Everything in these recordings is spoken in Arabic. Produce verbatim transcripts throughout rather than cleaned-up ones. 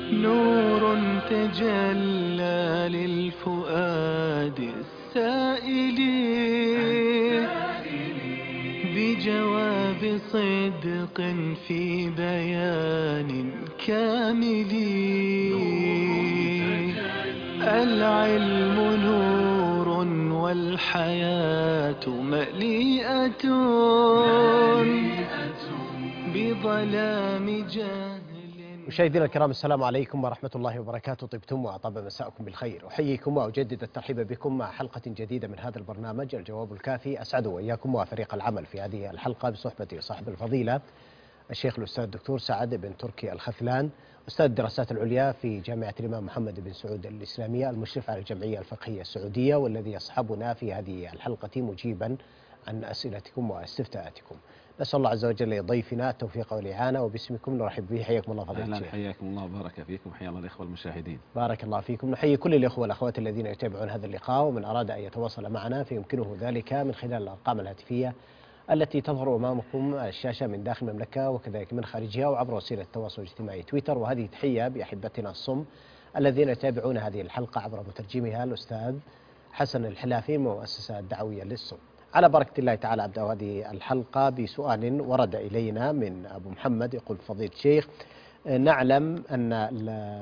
نور تجلى للفؤاد السائل بجواب صدق في بيان كامل. العلم نور والحياة مليئة بظلام جهل. مشاهدينا الكرام، السلام عليكم ورحمة الله وبركاته. طبتم وأطاب مساءكم بالخير. أحييكم وأجدد الترحيب بكم مع حلقة جديدة من هذا البرنامج الجواب الكافي. أسعد وإياكم وفريق العمل في هذه الحلقة بصحبة صاحب الفضيلة الشيخ الأستاذ الدكتور سعد بن تركي الخثلان، أستاذ الدراسات العليا في جامعة الإمام محمد بن سعود الإسلامية، المشرف على الجمعية الفقهية السعودية، والذي يصحبنا في هذه الحلقة مجيبا عن أسئلتكم واستفتاءاتكم. نسأل الله عز وجل لضيفنا التوفيق والإعانة، وباسمكم نرحب به. حياكم الله فضيلة الشيخ. أهلا، حياكم الله وبارك فيكم. حيا الله الإخوة المشاهدين. بارك الله فيكم. نحيي كل الإخوة والأخوات الذين يتابعون هذا اللقاء، ومن أراد أن يتواصل معنا فيمكنه ذلك من خلال الأرقام الهاتفية التي تظهر أمامكم الشاشة من داخل المملكة وكذلك من خارجها، وعبر وسيلة التواصل الاجتماعي تويتر. وهذه تحية بأحبتنا الصم الذين يتابعون هذه الحلقة عبر مترجمها الأستاذ حسن الحلافي من المؤسسة الدعوية للصم. على بركة الله تعالى أبدأ هذه الحلقة بسؤال ورد إلينا من أبو محمد، يقول: فضيلة الشيخ، نعلم أن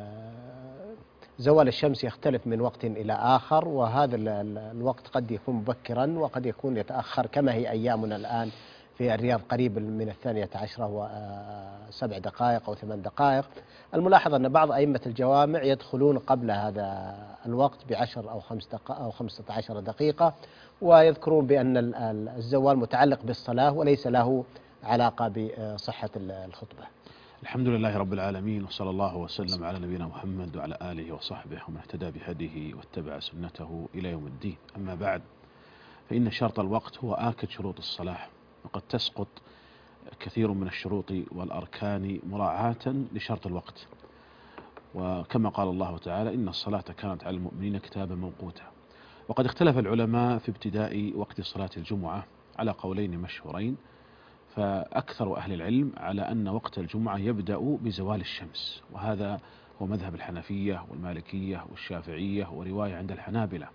زوال الشمس يختلف من وقت إلى آخر، وهذا الوقت قد يكون مبكرا وقد يكون يتأخر، كما هي أيامنا الآن في الرياض قريب من الثانية عشرة وسبع دقائق أو ثمان دقائق. الملاحظ أن بعض أئمة الجوامع يدخلون قبل هذا الوقت بعشر أو خمس دقائق أو خمسة عشر دقيقة، ويذكرون بأن الزوال متعلق بالصلاة وليس له علاقة بصحة الخطبة. الحمد لله رب العالمين، وصلى الله وسلم على نبينا محمد وعلى آله وصحبه ومن اهتدى بهديه واتبع سنته إلى يوم الدين. أما بعد، فإن شرط الوقت هو آكد شروط الصلاة، وقد تسقط كثير من الشروط والأركان مراعاة لشرط الوقت. وكما قال الله تعالى: إن الصلاة كانت على المؤمنين كتابا موقوتا. وقد اختلف العلماء في ابتداء وقت صلاة الجمعة على قولين مشهورين، فأكثر أهل العلم على أن وقت الجمعة يبدأ بزوال الشمس، وهذا هو مذهب الحنفية والمالكية والشافعية ورواية عند الحنابلة.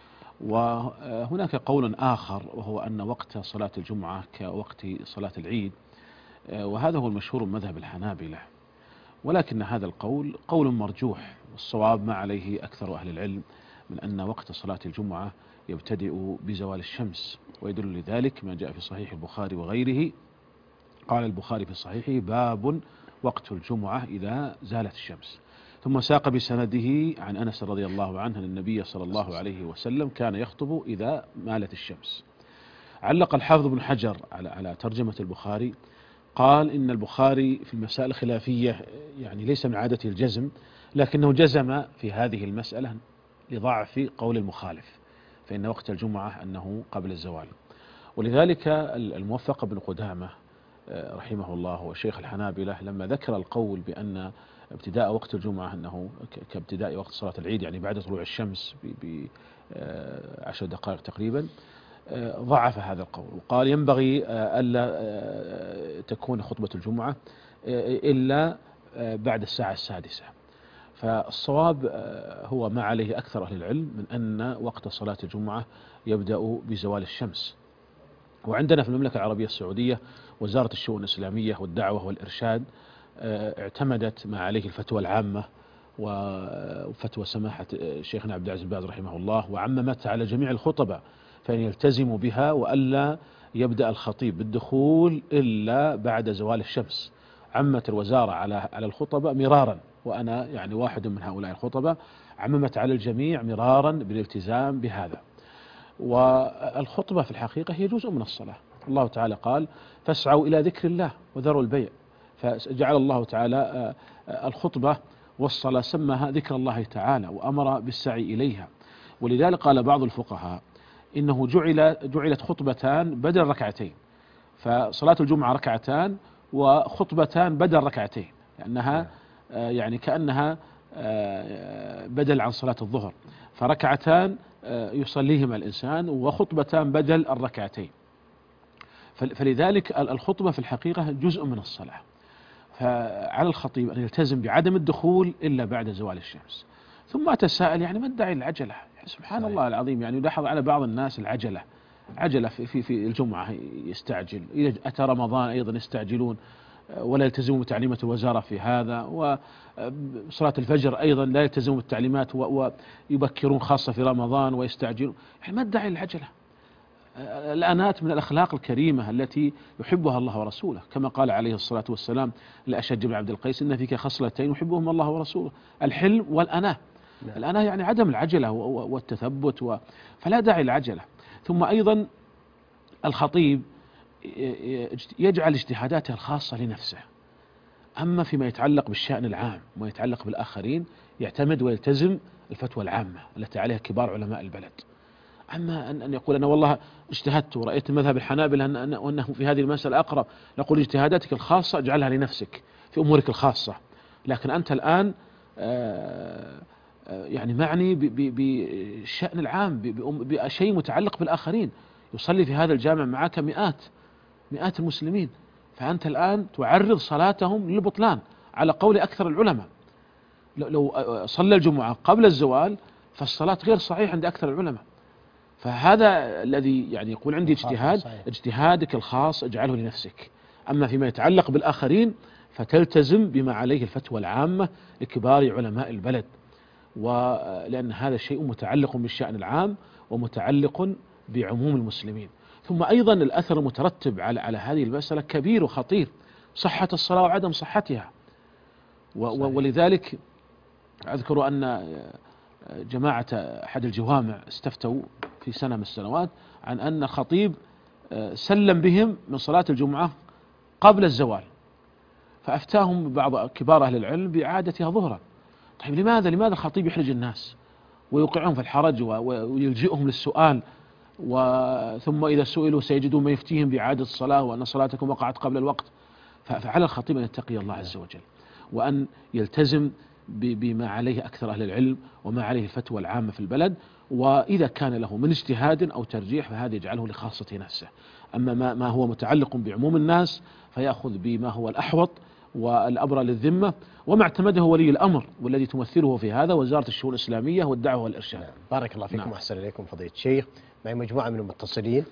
وهناك قول آخر، وهو أن وقت صلاة الجمعة كوقت صلاة العيد، وهذا هو المشهور من مذهب الحنابلة. ولكن هذا القول قول مرجوح، والصواب ما عليه أكثر أهل العلم من أن وقت صلاة الجمعة يبتدئ بزوال الشمس. ويدل لذلك ما جاء في صحيح البخاري وغيره. قال البخاري في صحيحه: باب وقت الجمعة إذا زالت الشمس. ثم ساق بسنده عن أنس رضي الله عنه أن النبي صلى الله عليه وسلم كان يخطب إذا مالت الشمس. علق الحافظ بن حجر على على ترجمة البخاري، قال: إن البخاري في المسائل الخلافية يعني ليس من عادته الجزم، لكنه جزم في هذه المسألة لضعف قول المخالف، فإن وقت الجمعة أنه قبل الزوال. ولذلك الموفق بن قدامة رحمه الله وشيخ الحنابلة لما ذكر القول بأن ابتداء وقت الجمعة أنه كابتداء وقت صلاة العيد، يعني بعد طلوع الشمس بعشر دقائق تقريبا، ضعف هذا القول، وقال: ينبغي ألا تكون خطبة الجمعة إلا بعد الساعة السادسة. فالصواب هو ما عليه أكثر أهل العلم من أن وقت صلاة الجمعة يبدأ بزوال الشمس. وعندنا في المملكة العربية السعودية وزارة الشؤون الإسلامية والدعوة والإرشاد اعتمدت ما عليه الفتوى العامة وفتوى سماحة شيخنا عبد العزيز بن باز رحمه الله، وعممت على جميع الخطبة، فإن يلتزموا بها وألا يبدأ الخطيب بالدخول إلا بعد زوال الشمس. عمت الوزارة على على الخطبة مرارا، وأنا يعني واحد من هؤلاء الخطبة، عممت على الجميع مرارا بالالتزام بهذا. والخطبة في الحقيقة هي جزء من الصلاة. الله تعالى قال: فاسعوا إلى ذكر الله وذروا البيع. فجعل الله تعالى الخطبة والصلاة سماها ذكر الله تعالى وأمر بالسعي إليها. ولذلك قال بعض الفقهاء إنه جعل جعلت خطبتان بدل ركعتين، فصلاة الجمعة ركعتان وخطبتان بدل ركعتين، لأنها يعني كأنها بدل عن صلاة الظهر، فركعتان يصليهما الإنسان وخطبتان بدل الركعتين. فلذلك الخطبة في الحقيقة جزء من الصلاة. فعلى الخطيب أن يلتزم بعدم الدخول إلا بعد زوال الشمس. ثم أتساءل يعني ما الداعي للعجلة؟ سبحان الله العظيم، يعني يلاحظ على بعض الناس العجلة عجلة في في في الجمعة يستعجل، إذا أتى رمضان أيضا يستعجلون ولا يلتزمون بتعليمات الوزارة في هذا، وصلاة الفجر أيضا لا يلتزمون بالتعليمات ويبكرون خاصة في رمضان ويستعجلون. يعني ما الداعي للعجلة؟ الأنات من الأخلاق الكريمة التي يحبها الله ورسوله، كما قال عليه الصلاة والسلام لأشج بن عبد القيس: إن فيك خصلتين يحبهم الله ورسوله، الحلم والأناة. نعم. الأناة يعني عدم العجلة والتثبت و... فلا داعي للعجلة. ثم أيضا الخطيب يجعل اجتهاداته الخاصة لنفسه، أما فيما يتعلق بالشأن العام وما يتعلق بالآخرين يعتمد ويلتزم الفتوى العامة التي عليها كبار علماء البلد. أما أن يقول أنا والله اجتهدت ورأيت مذهب الحنابلة أنه في هذه المسألة أقرب، نقول اجتهاداتك الخاصة اجعلها لنفسك في أمورك الخاصة، لكن أنت الآن يعني معني بالشأن العام، بشيء متعلق بالآخرين. يصلي في هذا الجامع معك مئات مئات المسلمين، فأنت الآن تعرض صلاتهم للبطلان على قول أكثر العلماء. لو صلى الجمعة قبل الزوال فالصلاة غير صحيحة عند أكثر العلماء. فهذا الذي يعني يقول عندي اجتهاد، اجتهادك الخاص اجعله لنفسك، أما فيما يتعلق بالآخرين فتلتزم بما عليه الفتوى العامة لكبار علماء البلد، ولأن هذا الشيء متعلق بالشأن العام ومتعلق بعموم المسلمين. ثم أيضا الأثر المترتب على على هذه المسألة كبير وخطير، صحة الصلاة وعدم صحتها. ولذلك أذكر أن جماعة أحد الجوامع استفتوا في سنة من السنوات عن أن الخطيب سلم بهم من صلاة الجمعة قبل الزوال، فأفتاهم بعض كبار أهل العلم بإعادتها ظهرا. طيب لماذا لماذا الخطيب يحرج الناس ويوقعهم في الحرج ويلجئهم للسؤال، وثم إذا سئلوا سيجدون ما يفتيهم بإعادة الصلاة وأن صلاتكم وقعت قبل الوقت؟ فعلى الخطيب أن يتقي الله عز وجل وأن يلتزم بما عليه أكثر أهل العلم وما عليه الفتوى العامة في البلد، وإذا كان له من اجتهاد أو ترجيح فهذا يجعله لخاصة نفسه. أما ما, ما هو متعلق بعموم الناس فيأخذ بما هو الأحوط والأبرى للذمة، وما اعتمده ولي الأمر والذي تمثله في هذا وزارة الشؤون الإسلامية والدعوة والإرشاد. نعم. بارك الله فيكم. نعم. أحسن إليكم فضيلة الشيخ. معي مجموعة من المتصلين.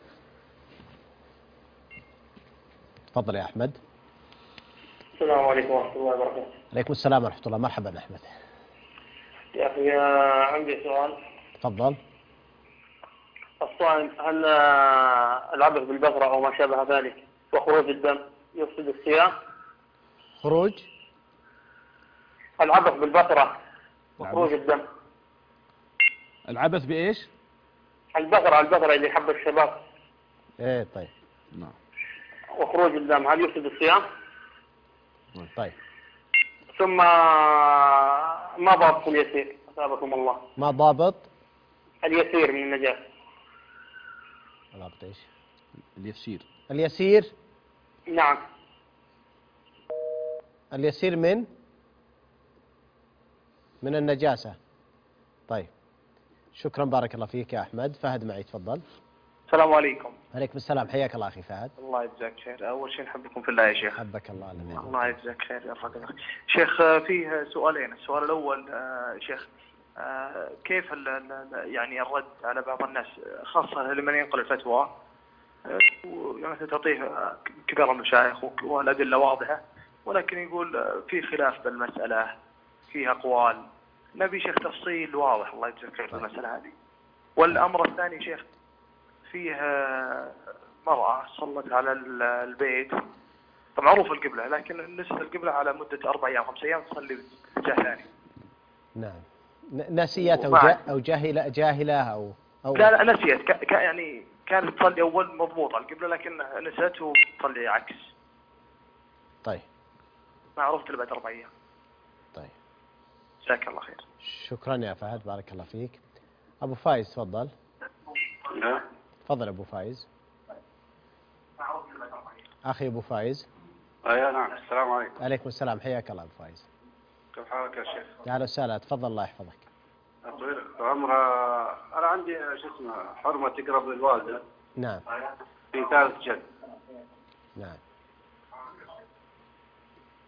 تفضل يا أحمد. السلام عليكم ورحمة الله وبركاته. عليكم السلام ورحمة الله. مرحبا أحمد. يا أخي عندي سؤال. تفضل. الصائم هل العبث بالبقرة أو ما شابه ذلك وخروج الدم يفسد الصيام؟ خروج العبث بالبقرة وخروج الدم. العبث بإيش؟ البقرة البقرة اللي حب الشباب. إيه طيب. نعم. وخروج الدم هل يفسد الصيام؟ طيب. ثم ما ضابط اليسير أثابكم الله؟ ما ضابط اليسير من النجاسة؟ ضابط إيش؟ اليسير. اليسير. نعم. اليسير من من النجاسة. طيب شكرا بارك الله فيك يا أحمد. فهد معي تفضل. السلام عليكم. عليكم السلام. حياك الله أخي فهد. الله يجزاك خير. أول شيء نحبكم في الله يا شيخ. حبك الله. الله يجزاك خير يا رب. شيخ فيه سؤالين. السؤال الأول شيخ كيف يعني الرد على بعض الناس خاصة لمن ينقل الفتوى يعني تعطيه كبار المشايخ والأدلة واضحة، ولكن يقول في خلاف بالمسألة، فيها أقوال، نبي شيخ تفصيل واضح الله يجزاك خير في المسألة هذه. والأمر الثاني شيخ فيه مرأة صلت على البيت معروف القبلة، لكن نسيت القبلة على مدة أربع أيام خمس أيام تصلي باتجاه ثاني. نعم. نسيت أو جا أو جاهلة جاهلة أو أو لا لا نسيت ك... ك... يعني كانت تصلي أول مضبوطة القبلة لكن نسيت وتصلي عكس. طيب. ما عرفت إلا بعد أربع أيام. طيب. جزاك الله خير. شكرا يا فهد بارك الله فيك. أبو فايز تفضل. نعم. تفضل أبو فايز. أخي أبو فايز. أيوة نعم. السلام عليكم. عليكم السلام. حياك الله أبو فايز. كيف حالك يا شيخ؟ أهلا وسهلا. تفضل الله يحفظك. طويل عمره. أنا عندي شو اسمه حرمة تقرب للوالدة. نعم. في ثالث جد. نعم.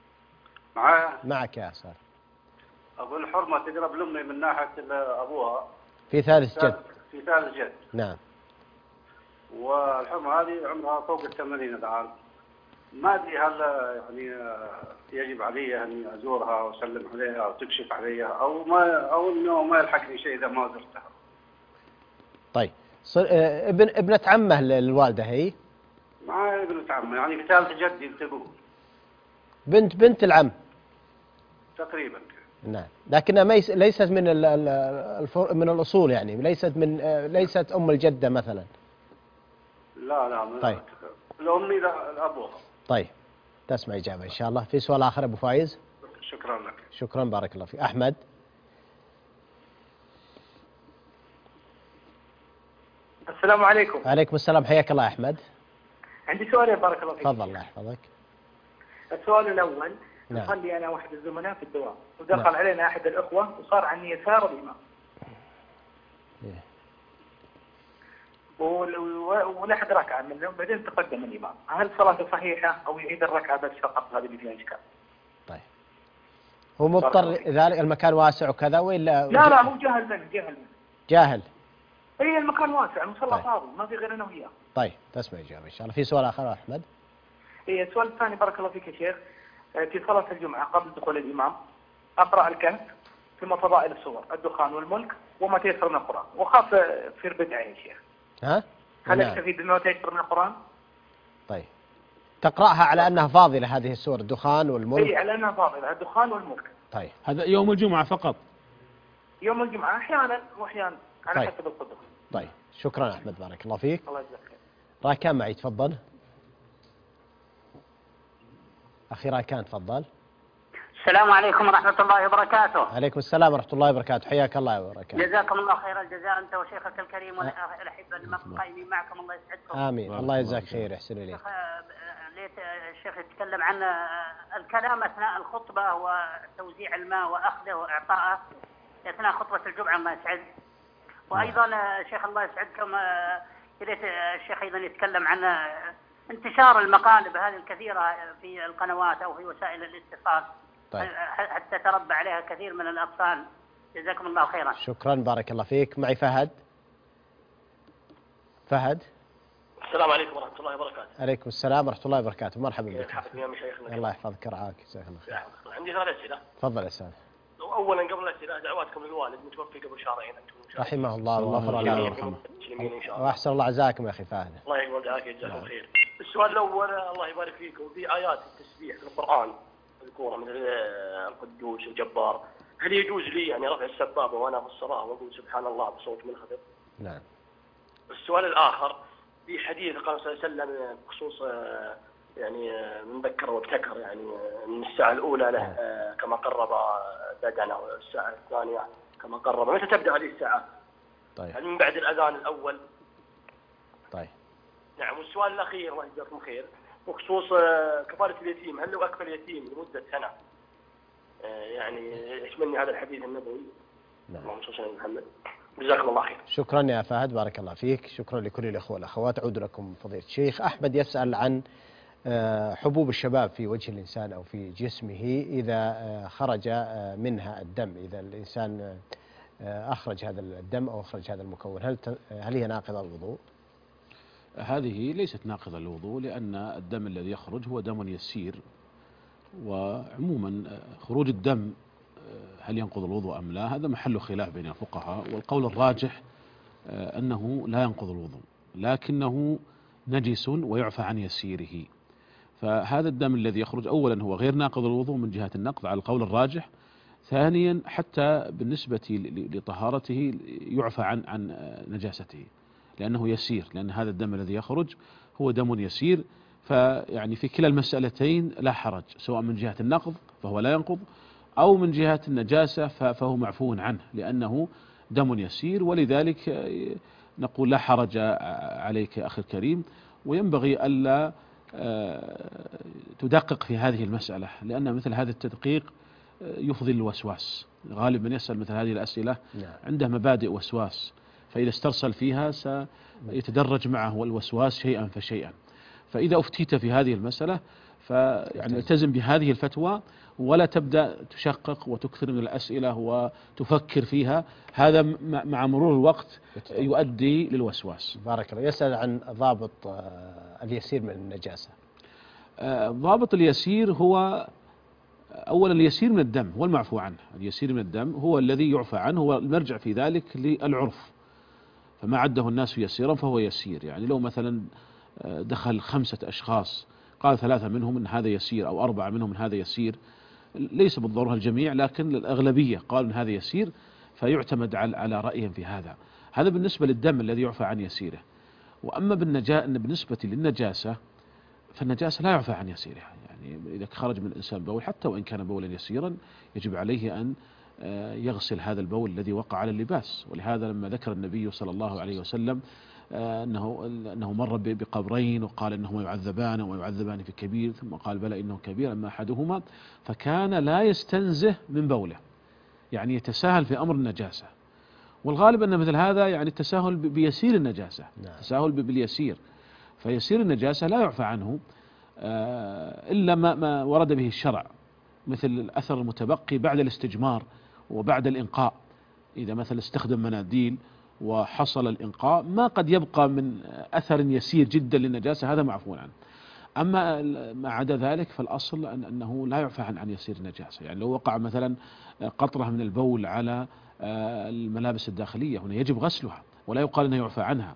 معايا؟ معك يا صالح. أقول حرمة تقرب لأمي من ناحية أبوها في ثالث جد. في ثالث جد. نعم. والحرمة هذه عمرها فوق الثمانين الآن. ما أدري هل يعني يجب علي أن أزورها وأسلم عليها أو تكشف عليها أو ما أو إنه ما يلحقني شيء إذا ما زرتها. طيب صر... آه، ابن ابنة عمه الوالدة هي؟ معايا ابنة عمي يعني في ثالث جد يلتقوا. بنت بنت العم تقريبا. نعم، لكنها ميس... ليست من ال... ال... الفر... من الأصول يعني، ليست من آه، ليست أم الجدة مثلا. لا لا من طيب. الأمي لا الأبوها. طيب تسمع إجابة إن شاء الله. في سؤال آخر أبو فايز؟ شكرا لك. شكرا بارك الله فيك. أحمد. السلام عليكم. عليكم السلام، حياك الله يا أحمد. عندي سؤالين بارك الله فيك. تفضل الله يحفظك. السؤال الأول، نعم. نصلي أنا واحد الزملاء في الدوام ودخل نعم. علينا أحد الأخوة وصار عن يسار الإمام. إيه. ول- و- ولحد ركعة منهم بعدين تقدم الإمام، هل صلاته صحيحة أو يعيد الركعة بس فقط؟ هذه اللي فيها إشكال. طيب هو مضطر ذلك المكان واسع وكذا ولا؟ لا لا مو جاهل منه، جاهل منه. جاهل. هي المكان واسع، المصلى طيب. فاضي ما في غير أنا وياه. طيب تسمع إجابة إن شاء الله. في سؤال آخر يا أحمد؟ هي السؤال الثاني بارك الله فيك يا شيخ، آه، في صلاة الجمعة قبل دخول الإمام أقرأ الكهف ثم فضائل السور الدخان والملك وما تيسر من القرآن، وخاف آه، تصير بدعة يا شيخ. ها؟ هل نعم. استفيد انه تيسر من القرآن؟ طيب تقرأها على أنها فاضلة هذه السور الدخان اي والملك؟ على انها فاضلة الدخان والملك. طيب هذا يوم الجمعة فقط. يوم الجمعة أحيانا وأحيانا على طيب. حسب القدرة. طيب شكرا أحمد بارك الله فيك. الله يجزاك خير. راكان معي تفضل. أخي راكان تفضل. السلام عليكم ورحمة الله وبركاته. عليكم السلام ورحمة الله وبركاته، حياك الله يا راكان. جزاكم الله خير الجزاء أنت وشيخك الكريم والأحبة القائمين معكم، الله يسعدكم. آمين. الله يجزاك خير، يحسن إليك. الشيخ ليت الشيخ يتكلم عن الكلام أثناء الخطبة وتوزيع الماء وأخذه وإعطائه أثناء خطبة الجمعة، الله يسعد. وأيضا شيخ الله يسعدكم ليت الشيخ أيضا يتكلم عن انتشار المقالب هذه الكثيرة في القنوات أو في وسائل الاتصال. طيب. حتى تربى عليها كثير من الأطفال. جزاكم الله خيرا. شكرا بارك الله فيك. معي فهد. فهد. السلام عليكم ورحمة الله وبركاته. عليكم السلام ورحمة الله وبركاته، مرحبا بك. حفظني يا مشايخنا. الله يحفظك رعاك، جزاك الله خير. عندي ثلاث أسئلة. تفضل يا أستاذ. أولا قبل الأسئلة دعواتكم للوالد متوفي قبل شهرين أنتم. رحمه الله وغفر له ويرحمه. وأحسن الله عزاكم يا أخي فهد. الله يقبل دعاك يجزاكم خير. السؤال الأول الله يبارك فيكم، في آيات التسبيح في القرآن مذكورة مثل القدوس الجبار، هل يجوز لي يعني رفع السبابة وأنا في الصلاة وأقول سبحان الله بصوت منخفض؟ نعم. السؤال الآخر في حديث قال صلى الله عليه وسلم بخصوص يعني من ذكر وابتكر يعني من الساعة الأولى له كما قرب بدنه، والساعة الثانية كما قرب، متى تبدأ هذه الساعة؟ طيب. هل من بعد الأذان الأول؟ طيب. نعم. والسؤال الأخير الله يجزاكم خير بخصوص كفالة اليتيم، هل لو أكفل يتيم لمدة سنة يعني يشملني هذا الحديث النبوي؟ نعم. اللهم صل على محمد. جزاكم الله خير. شكرا يا فهد بارك الله فيك. شكرا لكل الأخوة والأخوات. أعود لكم فضيلة الشيخ. أحمد يسأل عن حبوب الشباب في وجه الإنسان أو في جسمه إذا خرج منها الدم، إذا الإنسان أخرج هذا الدم أو أخرج هذا المكون، هل هل هي ناقضة الوضوء؟ هذه ليست ناقضة للوضوء، لأن الدم الذي يخرج هو دم يسير، وعموما خروج الدم هل ينقض الوضوء أم لا هذا محل خلاف بين الفقهاء، والقول الراجح أنه لا ينقض الوضوء لكنه نجس ويعفى عن يسيره. فهذا الدم الذي يخرج أولا هو غير ناقض الوضوء من جهة النقض على القول الراجح، ثانيا حتى بالنسبة لطهارته يعفى عن عن نجاسته لأنه يسير، لأن هذا الدم الذي يخرج هو دم يسير، فيعني في كلا المسألتين لا حرج، سواء من جهة النقض فهو لا ينقض أو من جهة النجاسة فهو معفو عنه لأنه دم يسير. ولذلك نقول لا حرج عليك أخي الكريم، وينبغي ألا تدقق في هذه المسألة، لأن مثل هذا التدقيق يفضي الوسواس. غالب من يسأل مثل هذه الأسئلة عنده مبادئ وسواس، فإذا استرسل فيها سيتدرج معه الوسواس شيئا فشيئا. فإذا أفتيت في هذه المسألة فيعني التزم بهذه الفتوى ولا تبدأ تشقق وتكثر من الأسئلة وتفكر فيها، هذا مع مرور الوقت يؤدي للوسواس. بارك الله. يسأل عن ضابط اليسير من النجاسة. ضابط اليسير هو أولا اليسير من الدم هو المعفو عنه، اليسير من الدم هو الذي يعفى عنه، والمرجع في ذلك للعرف، فما عده الناس يسيرا فهو يسير. يعني لو مثلا دخل خمسة أشخاص قال ثلاثة منهم أن هذا يسير أو أربعة منهم أن هذا يسير، ليس بالضرورة الجميع لكن الأغلبية قالوا أن هذا يسير، فيعتمد على على رأيهم في هذا. هذا بالنسبة للدم الذي يعفى عن يسيره. وأما بالنجا بالنسبة للنجاسة فالنجاسة لا يعفى عن يسيرها، يعني إذا خرج من الإنسان بول حتى وإن كان بولا يسيرا يجب عليه أن يغسل هذا البول الذي وقع على اللباس. ولهذا لما ذكر النبي صلى الله عليه وسلم أنه أنه مر بقبرين وقال إنهما يعذبان ويعذبان في كبير، ثم قال بلى إنه كبير أما أحدهما، فكان لا يستنزه من بوله، يعني يتساهل في أمر النجاسة. والغالب أن مثل هذا يعني التساهل بيسير النجاسة، التساهل باليسير، فيسير النجاسة لا يعفى عنه إلا ما ما ورد به الشرع، مثل الأثر المتبقي بعد الاستجمار وبعد الإنقاء. إذا مثلا استخدم مناديل وحصل الإنقاء ما قد يبقى من أثر يسير جدا للنجاسة هذا معفو عنه. أما ما عدا ذلك فالأصل أن أنه لا يعفى عن عن يسير النجاسة. يعني لو وقع مثلا قطرة من البول على الملابس الداخلية هنا يجب غسلها ولا يقال أنه يعفى عنها.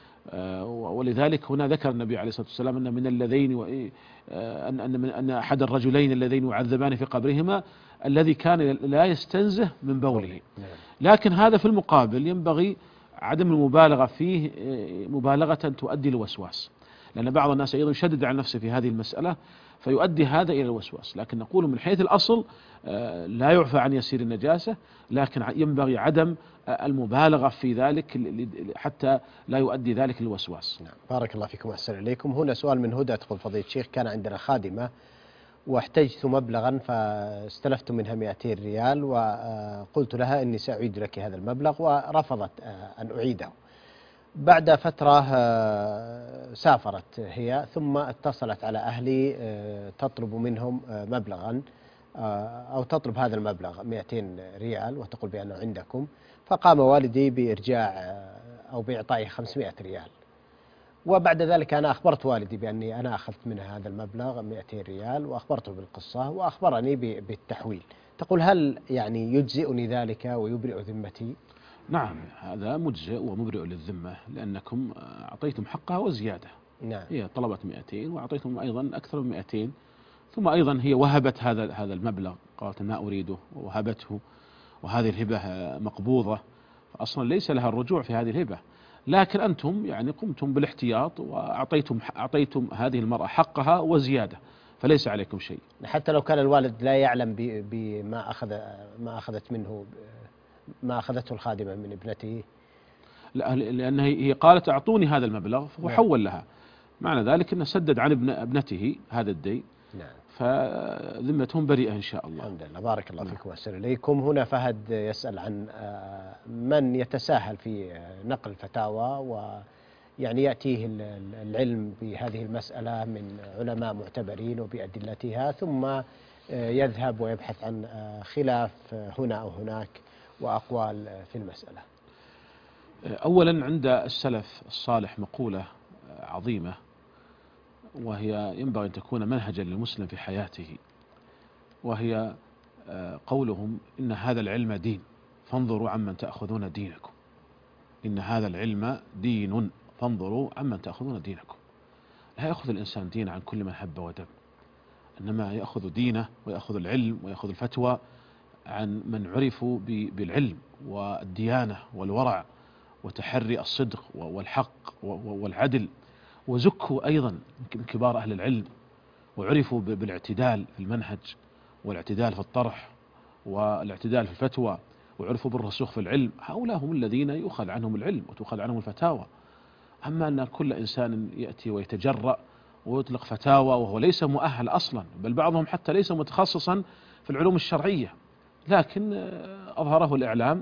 ولذلك هنا ذكر النبي عليه الصلاة والسلام أن من اللذين أن أن أن أحد الرجلين اللذين يعذبان في قبرهما الذي كان لا يستنزه من بوله. لكن هذا في المقابل ينبغي عدم المبالغة فيه مبالغة تؤدي للوسواس، لأن بعض الناس أيضا يشدد على نفسه في هذه المسألة فيؤدي هذا إلى الوسواس. لكن نقول من حيث الأصل لا يعفى عن يسير النجاسة، لكن ينبغي عدم المبالغة في ذلك حتى لا يؤدي ذلك للوسواس. نعم. بارك الله فيكم وأحسن إليكم. هنا سؤال من هدى تقول فضيلة الشيخ: كان عندنا خادمة واحتجت مبلغا فاستلفت منها مئتين ريال وقلت لها إني سأعيد لك هذا المبلغ، ورفضت أن أعيده. بعد فترة سافرت هي ثم اتصلت على أهلي تطلب منهم مبلغا أو تطلب هذا المبلغ مئتين ريال وتقول بأنه عندكم، فقام والدي بإرجاع أو بإعطائي خمسمائة ريال. وبعد ذلك أنا أخبرت والدي بأني أنا أخذت منها هذا المبلغ مئتين ريال وأخبرته بالقصة وأخبرني بالتحويل. تقول هل يعني يجزئني ذلك ويبرئ ذمتي؟ نعم، هذا مجزئ ومبرئ للذمة لأنكم أعطيتم حقها وزيادة. نعم. هي طلبت مئتين وأعطيتم أيضا أكثر من مئتين، ثم أيضا هي وهبت هذا هذا المبلغ، قالت ما أريده ووهبته، وهذه الهبة مقبوضة، فأصلا ليس لها الرجوع في هذه الهبة. لكن أنتم يعني قمتم بالاحتياط وأعطيتم أعطيتم هذه المرأة حقها وزيادة، فليس عليكم شيء. حتى لو كان الوالد لا يعلم بما أخذ ما أخذت منه ما أخذته الخادمة من ابنته؟ لا، لأن هي قالت أعطوني هذا المبلغ فهو حول لها، معنى ذلك أنه سدد عن ابن ابنته هذا الدين. نعم. فذمتهم بريئة إن شاء الله. الحمد لله. بارك الله فيكم وأحسن إليكم. هنا فهد يسأل عن من يتساهل في نقل الفتاوى ويعني يأتيه العلم بهذه المسألة من علماء معتبرين وبأدلتها، ثم يذهب ويبحث عن خلاف هنا أو هناك وأقوال في المسألة. أولا عند السلف الصالح مقولة عظيمة وهي ينبغي أن تكون منهجا للمسلم في حياته، وهي قولهم إن هذا العلم دين فانظروا عمن تأخذون دينكم. إن هذا العلم دين فانظروا عمن تأخذون دينكم. لا يأخذ الإنسان دين عن كل من حب ودب، إنما يأخذ دينه ويأخذ العلم ويأخذ الفتوى عن من عرفوا بالعلم والديانة والورع وتحري الصدق والحق والعدل، وزكوا أيضا من كبار أهل العلم وعرفوا بالاعتدال في المنهج والاعتدال في الطرح والاعتدال في الفتوى، وعرفوا بالرسوخ في العلم. هؤلاء هم الذين يؤخذ عنهم العلم وتؤخذ عنهم الفتاوى. أما أن كل إنسان يأتي ويتجرأ ويطلق فتاوى وهو ليس مؤهل أصلا، بل بعضهم حتى ليس متخصصا في العلوم الشرعية، لكن أظهره الإعلام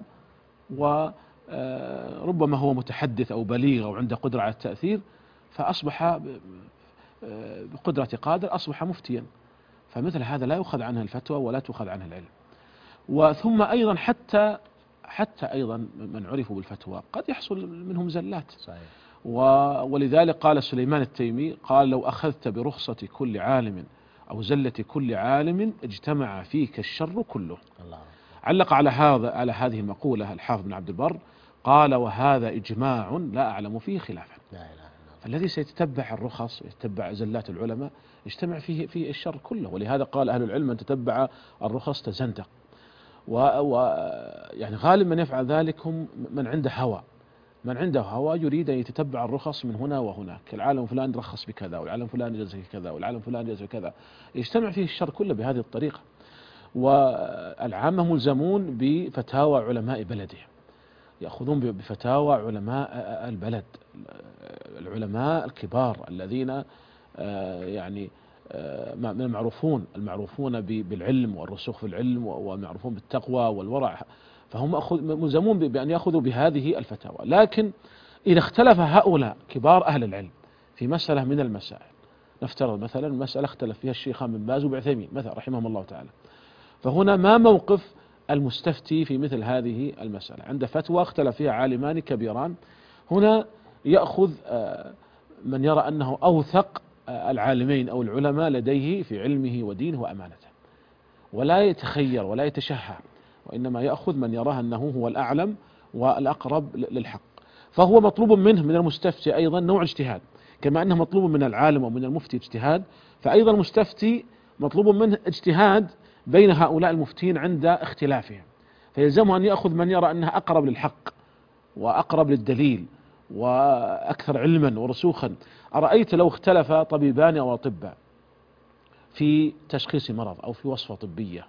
وربما هو متحدث أو بليغ أو عنده قدرة على التأثير، فأصبح بقدرة قادر أصبح مفتيا، فمثل هذا لا يؤخذ عنه الفتوى ولا تؤخذ عنه العلم. وثم أيضا حتى حتى أيضا من عرفوا بالفتوى قد يحصل منهم زلات. صحيح. ولذلك قال سليمان التيمي قال: لو أخذت برخصة كل عالم أو زلة كل عالم اجتمع فيك الشر كله. الله. علق على هذا على هذه المقولة الحافظ بن عبد البر قال: وهذا إجماع لا أعلم فيه خلافا. لا إله إلا الله. فالذي سيتتبع الرخص ويتبع زلات العلماء يجتمع فيه فيه الشر كله. ولهذا قال أهل العلم: من تتبع الرخص تزندق. و يعني غالب من يفعل ذلك هم من عنده هوى، من عنده هوى يريد أن يتتبع الرخص من هنا وهناك، العالم فلان رخص بكذا والعالم فلان جاز بكذا والعالم فلان جاز بكذا، يجتمع فيه الشر كله بهذه الطريقة. والعامة ملزمون بفتاوى علماء بلدهم، يأخذون بفتاوى علماء البلد، العلماء الكبار الذين يعني من المعروفون المعروفون بالعلم والرسوخ في العلم ومعروفون بالتقوى والورع، فهم ملزمون بأن يأخذوا بهذه الفتاوى. لكن إذا اختلف هؤلاء كبار أهل العلم في مسألة من المسائل، نفترض مثلا مسألة اختلف فيها الشيخان بن باز وعثيمين مثلا رحمهم الله تعالى، فهنا ما موقف المستفتي في مثل هذه المسألة؟ عند فتوى اختلف فيها عالمان كبيران، هنا يأخذ من يرى أنه أوثق العالمين أو العلماء لديه في علمه ودينه وأمانته، ولا يتخير ولا يتشهى، وإنما يأخذ من يراه أنه هو الأعلم والأقرب للحق. فهو مطلوب منه من المستفتي أيضا نوع اجتهاد، كما أنه مطلوب من العالم ومن المفتي اجتهاد، فأيضا المستفتي مطلوب منه اجتهاد بين هؤلاء المفتين عند اختلافهم، فيلزمه أن يأخذ من يرى أنه أقرب للحق وأقرب للدليل وأكثر علما ورسوخا. أرأيت لو اختلف طبيبان أو أطباء في تشخيص مرض أو في وصفة طبية،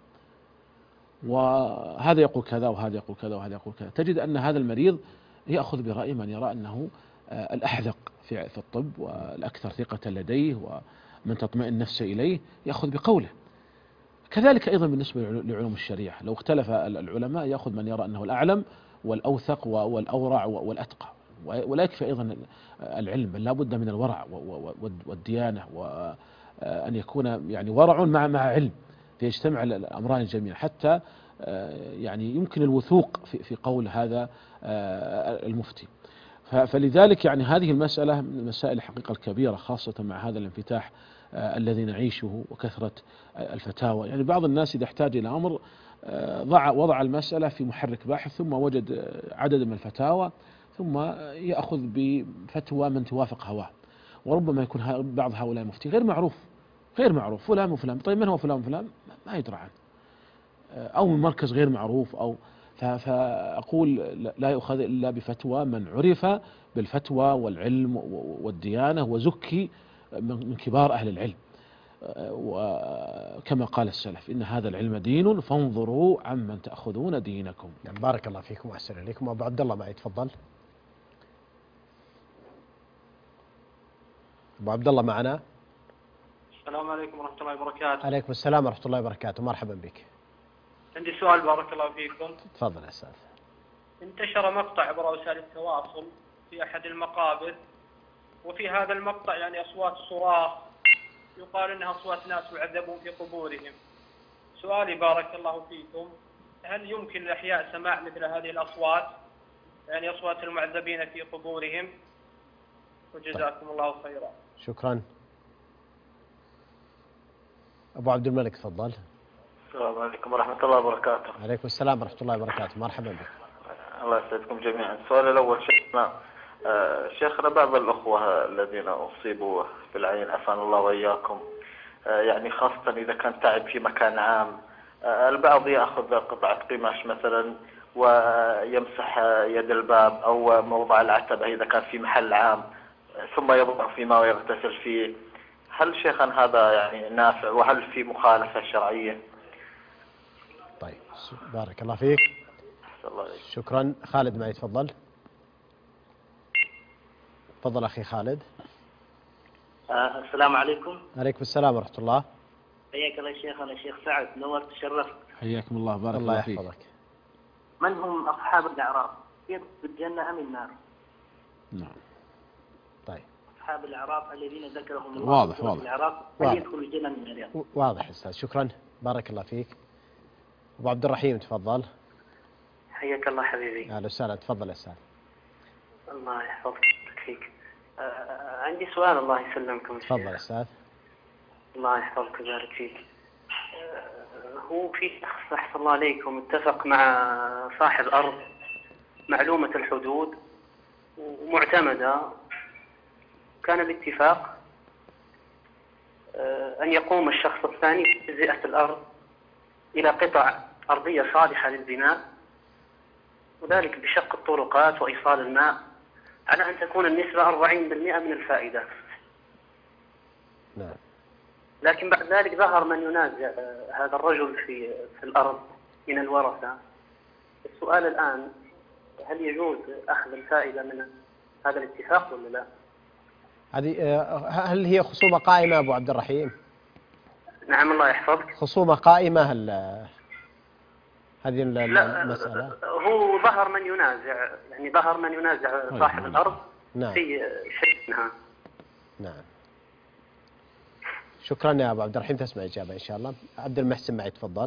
وهذا يقول كذا وهذا يقول كذا وهذا يقول كذا، تجد أن هذا المريض يأخذ برأي من يرى أنه الأحذق في في الطب والأكثر ثقة لديه ومن تطمئن نفسه إليه يأخذ بقوله. كذلك أيضا بالنسبة لعلوم الشريعة، لو اختلف العلماء يأخذ من يرى أنه الأعلم والأوثق والأورع والأتقى. ولا يكفي أيضا العلم، بل لا بد من الورع والديانة، وأن يكون يعني ورع مع مع علم، فيجتمع الأمران الجميع حتى يعني يمكن الوثوق في في قول هذا المفتي. فلذلك يعني هذه المسألة من المسائل الحقيقة الكبيرة، خاصة مع هذا الانفتاح الذي نعيشه وكثرة الفتاوى. يعني بعض الناس إذا احتاج إلى أمر ضع وضع المسألة في محرك باحث ثم وجد عدد من الفتاوى ثم يأخذ بفتوى من توافق هواه، وربما يكون بعض هؤلاء المفتي غير معروف غير معروف فلان وفلان، طيب من هو فلان وفلان؟ ما يدرى عنه، أو من مركز غير معروف، أو فأقول لا يؤخذ إلا بفتوى من عرف بالفتوى والعلم والديانة وزكي من كبار أهل العلم. وكما قال السلف: إن هذا العلم دين فانظروا عمن تأخذون دينكم. نعم، بارك الله فيكم وأحسن إليكم. أبو عبد الله معي، تفضل. أبو عبد الله معنا. السلام عليكم ورحمة الله وبركاته. عليكم السلام ورحمة الله وبركاته، مرحبا بك. عندي سؤال بارك الله فيكم. تفضل يا أستاذ. انتشر مقطع عبر وسائل التواصل في أحد المقابر، وفي هذا المقطع يعني أصوات صراخ يقال إنها أصوات ناس يعذبون في قبورهم. سؤالي بارك الله فيكم: هل يمكن للأحياء سماع مثل هذه الأصوات، يعني أصوات المعذبين في قبورهم؟ وجزاكم الله خيرا. شكرا. أبو عبد الملك تفضل. السلام عليكم ورحمة الله وبركاته. عليكم السلام ورحمة الله وبركاته، مرحبا بك. الله يسعدكم جميعا. السؤال الأول شيخنا، آه شيخنا بعض الأخوة الذين أصيبوا بالعين عافانا الله وإياكم، آه يعني خاصة إذا كان تعب في مكان عام، آه البعض يأخذ قطعة قماش مثلا ويمسح يد الباب أو موضع العتبة إذا كان في محل عام، ثم يضع في ماء ويغتسل فيه. هل شيخنا هذا يعني نافع، وهل في مخالفة شرعية؟ طيب، بارك الله فيك. الله شكرا. خالد معي، تفضل. تفضل أخي خالد. آه السلام عليكم. عليكم السلام ورحمة الله. حياك الله شيخ. أنا شيخ سعد، نورت تشرفت. حياكم الله، بارك الله فيك. الله يحفظك. من هم أصحاب الأعراف؟ في الجنة أم النار؟ نعم. طيب. أصحاب الأعراف الذين ذكرهم الله واضح في سورة واضح. الأعراف واضح. هل يدخل الجنة من الرياض؟ واضح أستاذ، شكرا، بارك الله فيك. أبو عبد الرحيم تفضل. حياك الله حبيبي. أهلا وسهلا، تفضل يا أستاذ. الله يحفظك فيك. آه عندي سؤال الله يسلمكم. تفضل يا أستاذ. الله يحفظك ويبارك فيك. آه هو في شخص أحسن الله عليكم اتفق مع صاحب أرض معلومة الحدود ومعتمدة، كان الاتفاق آه أن يقوم الشخص الثاني بتجزئة الأرض إلى قطع أرضية صالحة للبناء، وذلك بشق الطرقات وإيصال الماء، على أن تكون النسبة أربعين بالمئة من الفائدة. نعم. لكن بعد ذلك ظهر من ينازع هذا الرجل في في الأرض من الورثة. السؤال الآن، هل يجوز أخذ الفائدة من هذا الاتفاق ولا لا؟ هذه هل هي خصومة قائمة أبو عبد الرحيم؟ نعم الله يحفظك. خصومة قائمة هل هذه المسألة؟ هو ظهر من ينازع، يعني ظهر من ينازع صاحب الأرض نعم. في شيء منها. نعم. شكرا يا أبو عبد الرحيم، تسمع إجابة إن شاء الله. عبد المحسن معي تفضل.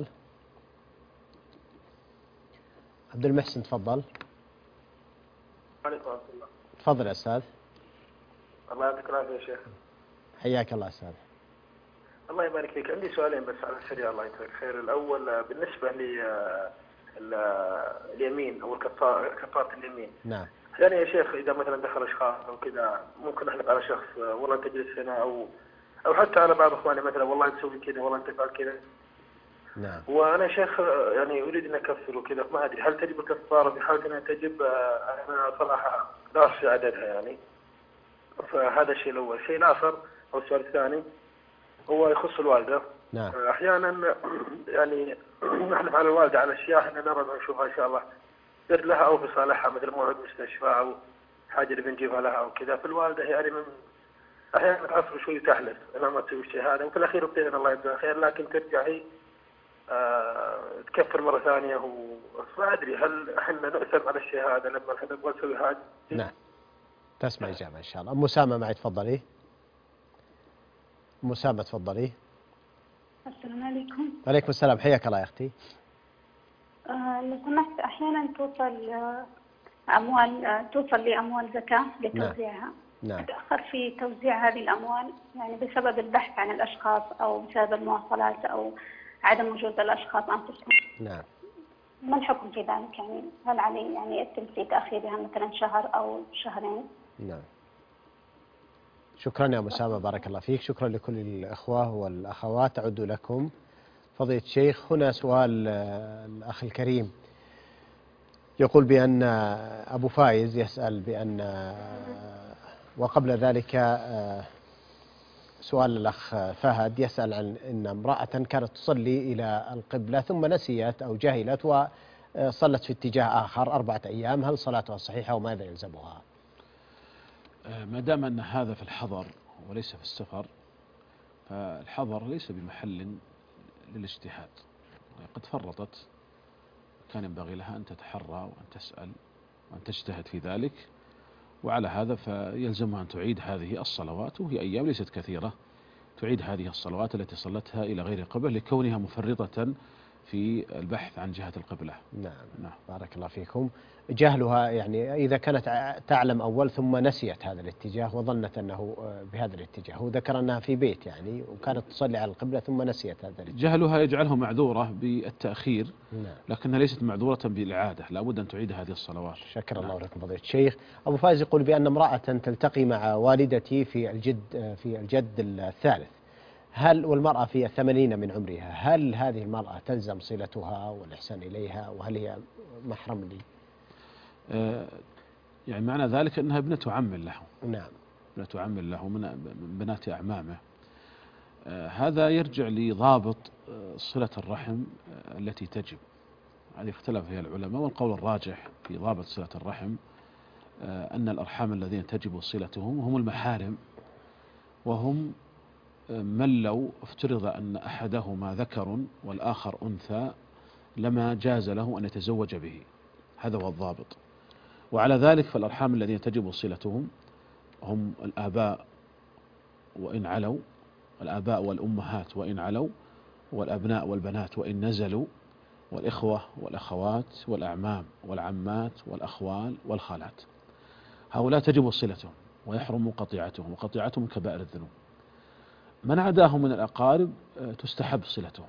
عبد المحسن تفضل. عليكم ورحمة الله. تفضل يا أستاذ. الله يعطيك العافية يا شيخ. حياك الله أستاذ. الله يبارك فيك. عندي سؤالين بس على السريع الله يجزاك خير. الأول بالنسبة لليمين أو كفارة اليمين. نعم. يعني يا شيخ إذا مثلا دخل أشخاص أو كذا ممكن نحلف على شخص والله أنت تجلس هنا، أو أو حتى على بعض إخواني مثلا والله أنت تسوي كذا والله أنت تفعل كذا. نعم. وأنا شيخ يعني أريد أن أكفر وكذا، ما أدري هل تجب الكفارة في حال أنها تجب؟ أنا صراحة لا أخشى عددها يعني. فهذا الشيء الأول. الشيء الآخر أو السؤال الثاني هو يخص الوالدة. نعم. أحيانا يعني نحلف على الوالدة على أشياء احنا نرى نشوفها إن شاء الله بر لها أو في صالحها، مثل موعد مستشفى أو حاجة اللي بنجيبها لها أو كذا. فالوالدة يعني من أحيانا تعصر شوي تحلف أنا ما تسوي الشيء هذا، وفي الأخير بإذن الله يجزاها خير، لكن ترجع هي آه تكفر مرة ثانية. وما أدري هل احنا نؤثم على الشيء هذا لما احنا نبغى نسوي هذا؟ نعم. تسمع إجابة إن شاء الله. أم أسامة معي تفضلي. أم أسامة تفضلي. السلام عليكم. وعليكم السلام، حياك الله يا أختي. آه لو سمحت، أحيانا توصل آه أموال آه توصل لي أموال زكاة لتوزيعها. نعم. أتأخر في توزيع هذه الأموال يعني بسبب البحث عن الأشخاص أو بسبب المواصلات أو عدم وجود الأشخاص أنفسهم. نعم. ما الحكم في ذلك؟ يعني هل علي يعني يتم في تأخيرها مثلا شهر أو شهرين؟ نعم. شكرا يا أسامة، بارك الله فيك. شكرا لكل الأخوة والأخوات. تعود لكم فضيلة الشيخ. هنا سؤال الأخ الكريم يقول بأن أبو فايز يسأل بأن، وقبل ذلك سؤال الأخ فهد يسأل عن أن امرأة كانت تصلي إلى القبلة ثم نسيت أو جهلت وصلت في اتجاه آخر أربعة أيام، هل صلاتها صحيحة وماذا يلزمها؟ ما دام أن هذا في الحضر وليس في السفر، فالحضر ليس بمحل للاجتهاد. قد فرطت، كان ينبغي لها أن تتحرى وأن تسأل وأن تجتهد في ذلك، وعلى هذا فيلزمها أن تعيد هذه الصلوات، وهي أيام ليست كثيرة، تعيد هذه الصلوات التي صلتها إلى غير القبلة لكونها مفرطة في البحث عن جهة القبلة. نعم. نعم. بارك الله فيكم. جهلها يعني إذا كانت تعلم أول ثم نسيت هذا الاتجاه وظنت أنه بهذا الاتجاه، هو ذكر أنها في بيت يعني وكانت تصلي على القبلة ثم نسيت هذا الاتجاه. جهلها يجعلها معذورة بالتأخير. نعم. لكنها ليست معذورة بالإعادة، لا بد أن تعيد هذه الصلوات. شكر نعم. الله لكم فضيلة الشيخ. أبو فايز يقول بأن امرأة تلتقي مع والدتي في الجد في الجد الثالث، هل والمرأة في الثمانين من عمرها، هل هذه المرأة تلزم صلتها والإحسان إليها وهل هي محرم لي؟ آه يعني معنى ذلك أنها ابنة عم له. نعم. ابنة عم له من بنات أعمامه. آه هذا يرجع لضابط آه صلة الرحم آه التي تجب. هذه اختلف فيها العلماء، والقول الراجح في ضابط صلة الرحم آه أن الأرحام الذين تجب صلتهم هم المحارم، وهم من لو افترض أن أحدهما ذكر والآخر أنثى لما جاز له أن يتزوج به. هذا هو الضابط. وعلى ذلك فالأرحام الذين تجب صلتهم هم الآباء وإن علوا، الآباء والأمهات وإن علوا، والأبناء والبنات وإن نزلوا، والإخوة والأخوات والأعمام والعمات والأخوال والخالات. هؤلاء تجب صلتهم ويحرم قطيعتهم، وقطيعتهم من كبائر الذنوب. من عداهم من الأقارب تستحب صلتهم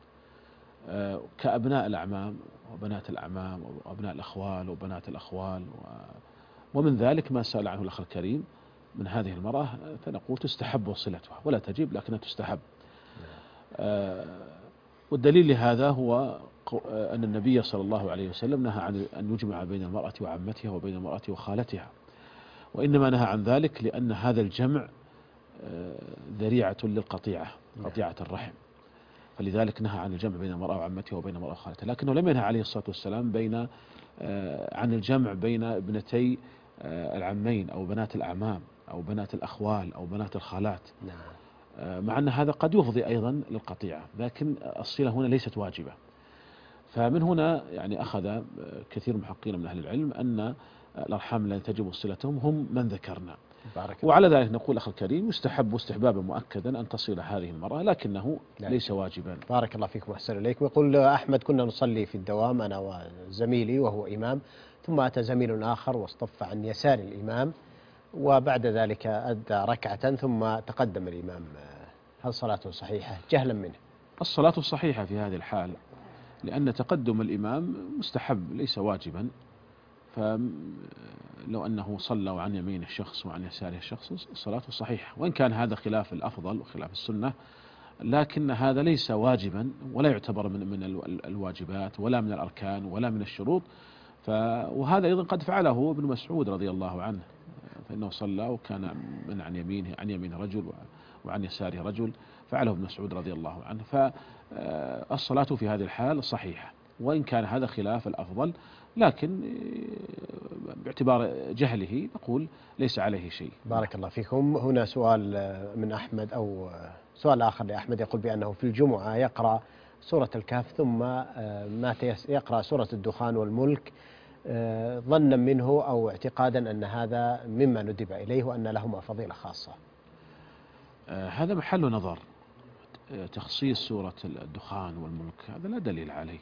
كأبناء الأعمام وبنات الأعمام وأبناء الأخوال وبنات الأخوال، ومن ذلك ما سأل عنه الأخ الكريم من هذه المرأة، فنقول تستحب صلتها ولا تجب لكنها تستحب. والدليل لهذا هو أن النبي صلى الله عليه وسلم نهى عن أن يجمع بين المرأة وعمتها وبين المرأة وخالتها، وإنما نهى عن ذلك لأن هذا الجمع ذريعة للقطيعة، قطيعة الرحم، فلذلك نهى عن الجمع بين المرأة وعمتها وبين المرأة وخالتها. لكنه لم ينهى عليه الصلاة والسلام بين عن الجمع بين ابنتي العمين أو بنات الأعمام أو بنات الأخوال أو بنات الخالات، مع أن هذا قد يفضي أيضا للقطيعة، لكن الصلة هنا ليست واجبة. فمن هنا يعني أخذ كثير محققين من أهل العلم أن الأرحام التي تجب صلتهم هم من ذكرنا. وعلى ذلك نقول أخي الكريم يستحب استحبابا مؤكدا أن تصل هذه المرأة، لكنه لا. ليس واجبا. بارك الله فيكم وأحسن إليكم. يقول أحمد: كنا نصلي في الدوام أنا وزميلي وهو إمام، ثم أتى زميل آخر واصطف عن يسار الإمام، وبعد ذلك أدى ركعة ثم تقدم الإمام، هل صلاته صحيحة جهلا منه؟ الصلاة صحيحة في هذه الحال، لأن تقدم الإمام مستحب ليس واجبا، فلو أنه صلى وعن يمين الشخص وعن يساره الشخص صلاته صحيحة، وإن كان هذا خلاف الأفضل وخلاف السنة، لكن هذا ليس واجبا ولا يعتبر من من الواجبات ولا من الأركان ولا من الشروط. وهذا أيضا قد فعله ابن مسعود رضي الله عنه، فإنه صلى وكان من عن يمينه عن يمين رجل وعن يساره رجل، فعله ابن مسعود رضي الله عنه. فالصلاة في هذه الحال صحيحة، وإن كان هذا خلاف الأفضل، لكن باعتبار جهله نقول ليس عليه شيء. بارك الله فيكم. هنا سؤال من أحمد، أو سؤال آخر لأحمد، يقول بأنه في الجمعة يقرأ سورة الكهف ثم ما يقرأ سورة الدخان والملك ظنا منه أو اعتقادا أن هذا مما ندب إليه وأن لهما فضيلة خاصة. هذا محل نظر. تخصيص سورة الدخان والملك هذا لا دليل عليه.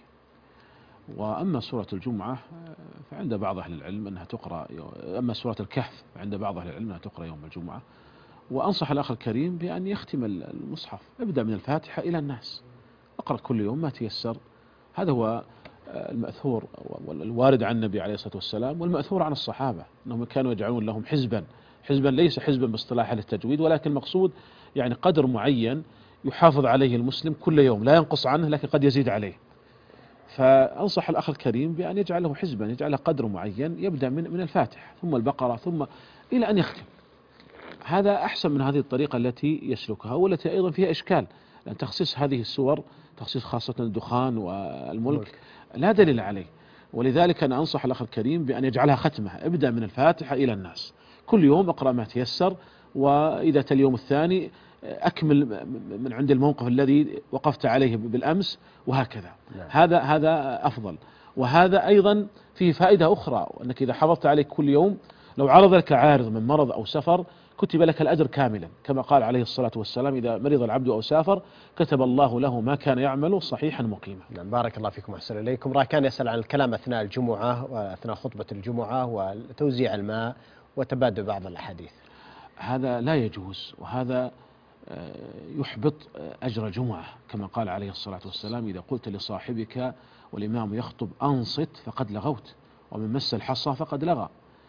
وأما سورة الجمعة فعند بعض أهل العلم أنها تقرأ، أما سورة الكهف فعند بعض أهل العلم أنها تقرأ يوم الجمعة. وأنصح الأخ الكريم بأن يختم المصحف، ابدأ من الفاتحة إلى الناس، أقرأ كل يوم ما تيسر. هذا هو المأثور والوارد عن النبي عليه الصلاة والسلام، والمأثور عن الصحابة أنهم كانوا يجعلون لهم حزبا، حزبا ليس حزبا باصطلاح التجويد، ولكن المقصود يعني قدر معين يحافظ عليه المسلم كل يوم، لا ينقص عنه لكن قد يزيد عليه. فأنصح الأخ الكريم بأن يجعله حزبا، يجعله قدر معين، يبدأ من من الفاتحة ثم البقرة ثم إلى أن يختم. هذا أحسن من هذه الطريقة التي يسلكها، والتي أيضا فيها إشكال، لأن تخصيص هذه السور، تخصيص خاصة الدخان والملك، لا دليل عليه. ولذلك أنا أنصح الأخ الكريم بأن يجعلها ختمة، ابدأ من الفاتحة إلى الناس، كل يوم أقرأ ما تيسر، وإذا تل اليوم الثاني أكمل من عند الموقف الذي وقفت عليه بالأمس، وهكذا. لا. هذا هذا أفضل. وهذا أيضا فيه فائدة أخرى، أنك إذا حفظت عليك كل يوم، لو عرض لك عارض من مرض أو سفر كتب لك الأجر كاملا، كما قال عليه الصلاة والسلام: إذا مرض العبد أو سافر كتب الله له ما كان يعمل صحيحا مقيما. نعم، بارك الله فيكم وأحسن إليكم. راكان يسأل عن الكلام أثناء الجمعة وأثناء خطبة الجمعة وتوزيع الماء وتبادل بعض الأحاديث. هذا لا يجوز، وهذا يحبط أجر الجمعة، كما قال عليه الصلاة والسلام: إذا قلت لصاحبك والإمام يخطب أنصت فقد لغوت، ومن مس الحصى فقد لغى.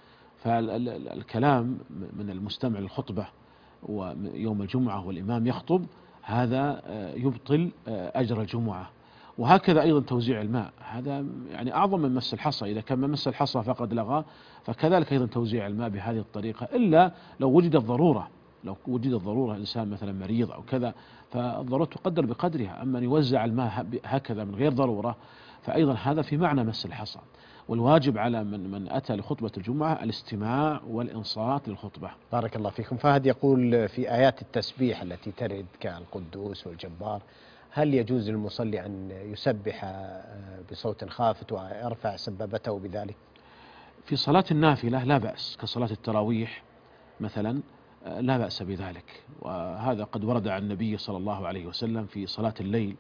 فالكلام من المستمع للخطبة ويوم الجمعة والإمام يخطب هذا يبطل أجر الجمعة. وهكذا أيضا توزيع الماء، هذا يعني أعظم من مس الحصى، إذا كان من مس الحصى فقد لغى، فكذلك أيضا توزيع الماء بهذه الطريقة، إلا لو وجدت ضرورة، لو وجدت ضرورة، إنسان مثلا مريض أو كذا، فالضرورة تقدر بقدرها. أما أن يوزع الماء هكذا من غير ضرورة فأيضا هذا في معنى مس الحصى. والواجب على من من أتى لخطبة الجمعة الاستماع والإنصات للخطبة. بارك الله فيكم. فهد يقول: في آيات التسبيح التي ترد كالقدوس والجبار، هل يجوز للمصلي أن يسبح بصوت خافت ويرفع سبابته بذلك؟ في صلاة النافلة لا بأس، كصلاة التراويح مثلا لا بأس بذلك، وهذا قد ورد عن النبي صلى الله عليه وسلم في صلاة الليل،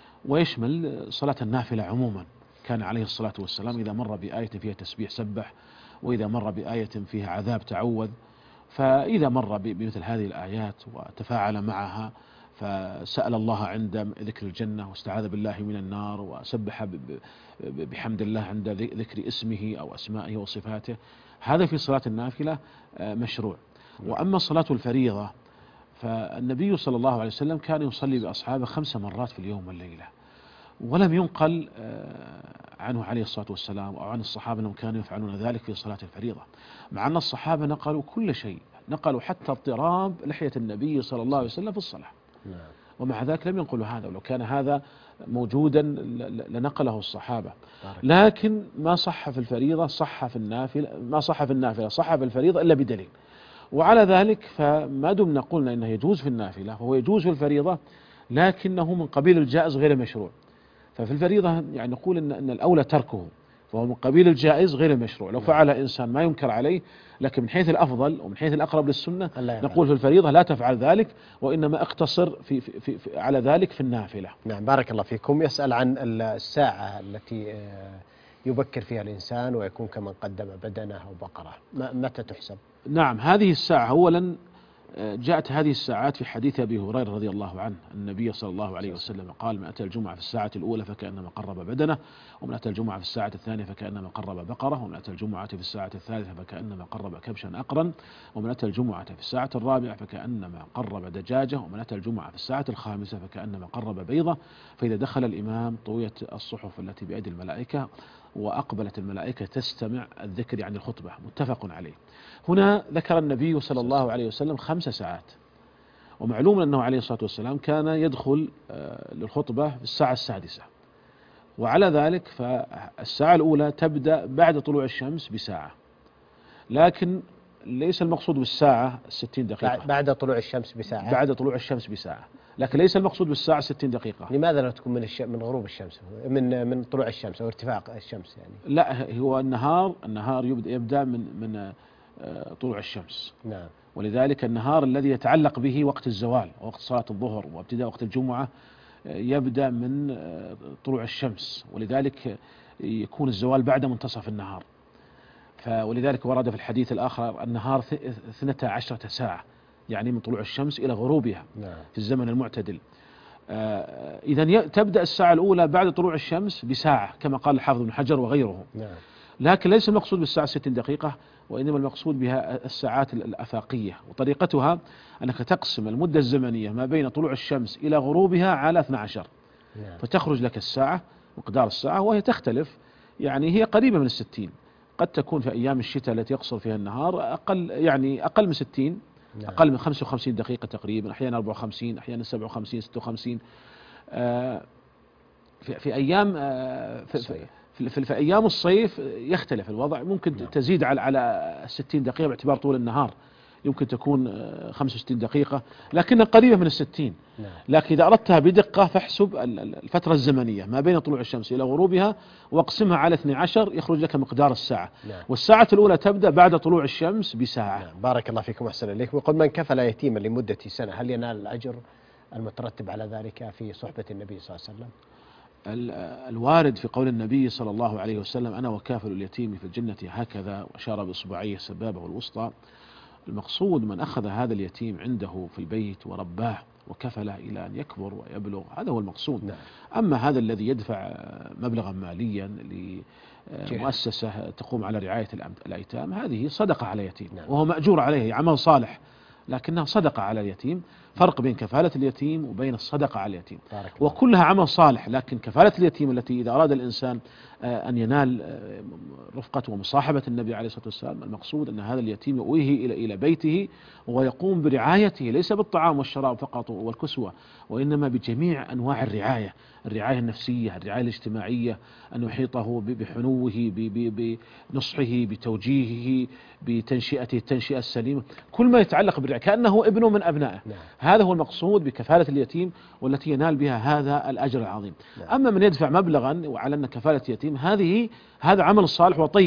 ويشمل صلاة النافلة عموما. كان عليه الصلاة والسلام إذا مر بآية فيها تسبيح سبح، وإذا مر بآية فيها عذاب تعوذ. فإذا مر بمثل هذه الآيات وتفاعل معها فسأل الله عند ذكر الجنة واستعاذ بالله من النار وسبح بحمد الله عند ذكر اسمه أو أسمائه وصفاته، هذا في صلاة النافلة مشروع. وأما صلاة الفريضة فالنبي صلى الله عليه وسلم كان يصلي بأصحابه خمس مرات في اليوم والليلة، ولم ينقل عنه عليه الصلاة والسلام أو عن الصحابة أنهم كانوا يفعلون ذلك في صلاة الفريضة، مع أن الصحابة نقلوا كل شيء، نقلوا حتى اضطراب لحية النبي صلى الله عليه وسلم في الصلاة، ومع ذلك لم ينقلوا هذا، ولو كان هذا موجودا لنقله الصحابة. لكن ما صح في الفريضة صح في النافلة، ما صح في النافلة صح في الفريضة إلا بدليل. وعلى ذلك فما دمنا قلنا إنه يجوز في النافلة فهو يجوز في الفريضة، لكنه من قبيل الجائز غير المشروع. ففي الفريضة يعني نقول إن, إن الأولى تركه، فهو من قبيل الجائز غير المشروع. لو فعل إنسان ما ينكر عليه، لكن من حيث الأفضل ومن حيث الأقرب للسنة نقول في الفريضة لا تفعل ذلك، وإنما اقتصر في في في في على ذلك في النافلة. نعم، بارك الله فيكم. يسأل عن الساعة التي يبكر فيها الإنسان ويكون كمن قدم بدنه أو بقرة، متى تحسب؟ نعم، هذه الساعة أولا جاءت هذه الساعات في حديث أبي هريرة رضي الله عنه. النبي صلى الله عليه وسلم قال: من أتى الجمعة في الساعة الأولى فكأنما قرب بدنه، ومن أتى الجمعة في الساعة الثانية فكأنما قرب بقرة، ومن أتى الجمعة في الساعة الثالثة فكأنما قرب كبشا أقرا، ومن أتى الجمعة في الساعة الرابعة فكأنما قرب دجاجة، ومن أتى الجمعة في الساعة الخامسة فكأنما قرب بيضة. فإذا دخل الإمام طويت الصحف التي بأيدي الملائكة وأقبلت الملائكة تستمع الذكر يعني الخطبة، متفق عليه. هنا ذكر النبي صلى الله عليه وسلم خمس ساعات، ومعلوم أنه عليه الصلاة والسلام كان يدخل للخطبة في الساعة السادسة، وعلى ذلك فالساعة الأولى تبدأ بعد طلوع الشمس بساعة، لكن ليس المقصود بالساعة الستين دقيقة. بعد طلوع الشمس بساعة بعد طلوع الشمس بساعة، لكن ليس المقصود بالساعة ستين دقيقة. لماذا لا تكون من الش... من غروب الشمس، من من طلوع الشمس أو ارتفاع الشمس يعني؟ لا، هو النهار النهار يبدأ يبدأ من من طلوع الشمس. نعم. ولذلك النهار الذي يتعلق به وقت الزوال ووقت صلاة الظهر وابتداء وقت الجمعة يبدأ من طلوع الشمس، ولذلك يكون الزوال بعد منتصف النهار. ولذلك ورد في الحديث الآخر النهار اثنتا عشرة ساعة، يعني من طلوع الشمس إلى غروبها. نعم. في الزمن المعتدل. إذن تبدأ الساعة الأولى بعد طلوع الشمس بساعة كما قال الحافظ ابن حجر وغيره. نعم. لكن ليس المقصود بالساعة ستين دقيقة، وإنما المقصود بها الساعات الأفاقية، وطريقتها أنك تقسم المدة الزمنية ما بين طلوع الشمس إلى غروبها على اثنتا عشرة. نعم. فتخرج لك الساعة مقدار الساعة، وهي تختلف، يعني هي قريبة من الستين، قد تكون في أيام الشتاء التي يقصر فيها النهار أقل، يعني أقل من ستين. نعم. أقل من خمسة وخمسين دقيقة تقريبا، أحيانا أربعة وخمسين، أحيانا سبعة وخمسين، ستة وخمسين. آه في, في أيام آه في, في, في, في, في أيام الصيف يختلف الوضع، ممكن نعم. تزيد على على ستين دقيقة باعتبار طول النهار، يمكن تكون خمسة وستين دقيقة، لكنها قريبة من الستين. نعم. لكن إذا أردتها بدقة فاحسب الفترة الزمنية ما بين طلوع الشمس إلى غروبها واقسمها على اثني عشر، يخرج لك مقدار الساعة. نعم. والساعة الأولى تبدأ بعد طلوع الشمس بساعة. نعم. بارك الله فيكم أحسن إليكم. ويقول: من كفل يتيما لمدة سنة هل ينال الأجر المترتب على ذلك في صحبة النبي صلى الله عليه وسلم؟ الوارد في قول النبي صلى الله عليه وسلم: أنا وكافل اليتيم في الجنة هكذا، وأشار بإصبعيه السبابة والوسطى. المقصود من أخذ هذا اليتيم عنده في البيت ورباه وكفله إلى أن يكبر ويبلغ، هذا هو المقصود. نعم. أما هذا الذي يدفع مبلغا ماليا لمؤسسة تقوم على رعاية الأيتام، هذه صدقة على اليتيم. نعم. وهو مأجور عليه، عمل صالح، لكنها صدقة على اليتيم. فرق بين كفالة اليتيم وبين الصدقة على اليتيم، وكلها عمل صالح. لكن كفالة اليتيم التي إذا أراد الإنسان أن ينال رفقة ومصاحبة النبي عليه الصلاة والسلام، المقصود أن هذا اليتيم يؤويه إلى إلى بيته ويقوم برعايته، ليس بالطعام والشراب فقط والكسوة، وإنما بجميع أنواع الرعاية، الرعاية النفسية، الرعاية الاجتماعية، أن يحيطه بحنوه، بنصحه، بتوجيهه، بتنشئته التنشئة السليمة، كل ما يتعلق بالرعاية كأنه ابنه من أبنائه. نعم. هذا هو المقصود بكفالة اليتيم والتي ينال بها هذا الأجر العظيم. نعم. أما من يدفع مبلغا وعلى أن كفالة يتيم، هذه هذا عمل صالح وطيب،